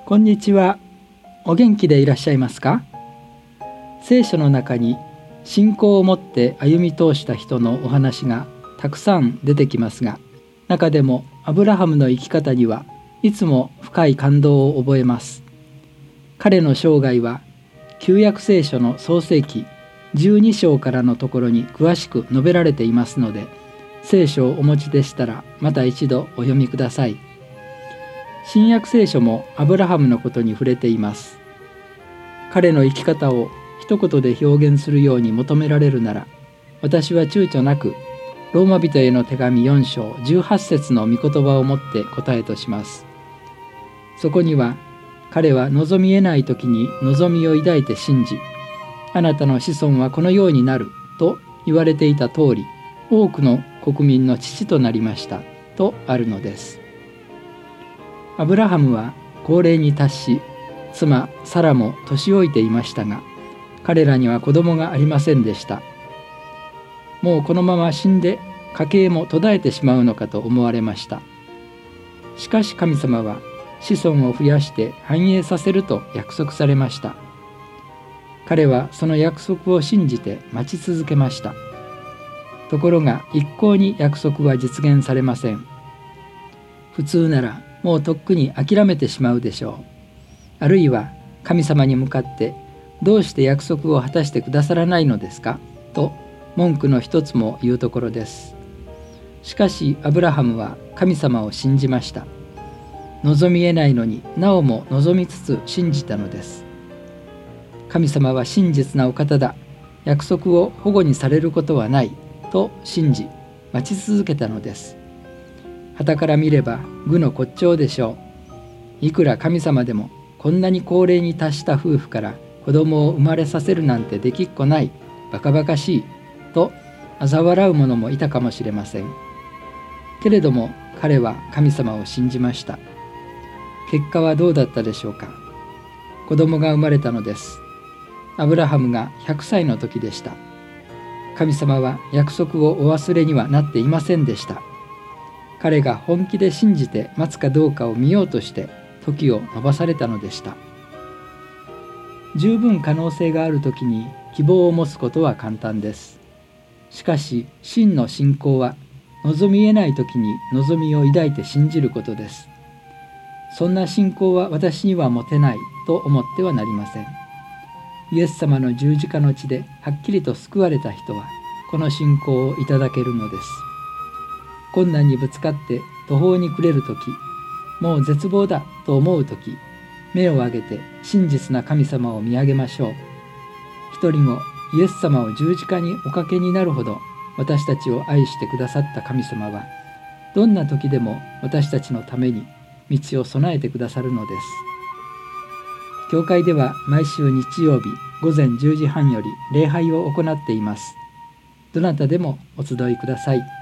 こんにちは。お元気でいらっしゃいますか？聖書の中に信仰を持って歩み通した人のお話がたくさん出てきますが、中でもアブラハムの生き方にはいつも深い感動を覚えます。彼の生涯は旧約聖書の創世記12章からのところに詳しく述べられていますので、聖書をお持ちでしたらまた一度お読みください。新約聖書もアブラハムのことに触れています。彼の生き方を一言で表現するように求められるなら、私は躊躇なくローマ人への手紙4章18節の御言葉をもって答えとします。そこには、彼は望み得ない時に望みを抱いて信じ、あなたの子孫はこのようになると言われていた通り、多くの国民の父となりましたとあるのです。アブラハムは高齢に達し、妻サラも年老いていましたが、彼らには子供がありませんでした。もうこのまま死んで家計も途絶えてしまうのかと思われました。しかし神様は子孫を増やして繁栄させると約束されました。彼はその約束を信じて待ち続けました。ところが一向に約束は実現されません。普通ならもうとっくに諦めてしまうでしょう。あるいは神様に向かってどうして約束を果たしてくださらないのですかと文句の一つも言うところです。しかしアブラハムは神様を信じました。望み得ないのになおも望みつつ信じたのです。神様は真実なお方だ、約束を反故にされることはないと信じ待ち続けたのです。傍から見れば愚の骨頂でしょう。いくら神様でもこんなに高齢に達した夫婦から子供を生まれさせるなんてできっこない、バカバカしいと嘲笑う者もいたかもしれません。けれども彼は神様を信じました。結果はどうだったでしょうか。子供が生まれたのです。アブラハムが100歳の時でした。神様は約束をお忘れにはなっていませんでした。彼が本気で信じて待つかどうかを見ようとして時を延ばされたのでした。十分可能性がある時に希望を持つことは簡単です。しかし真の信仰は望み得ない時に望みを抱いて信じることです。そんな信仰は私には持てないと思ってはなりません。イエス様の十字架の血ではっきりと救われた人はこの信仰をいただけるのです。困難にぶつかって途方に暮れるとき、もう絶望だと思うとき、目を上げて真実な神様を見上げましょう。一人もイエス様を十字架におかけになるほど私たちを愛してくださった神様は、どんな時でも私たちのために道を備えてくださるのです。教会では毎週日曜日午前10時半より礼拝を行っています。どなたでもお集いください。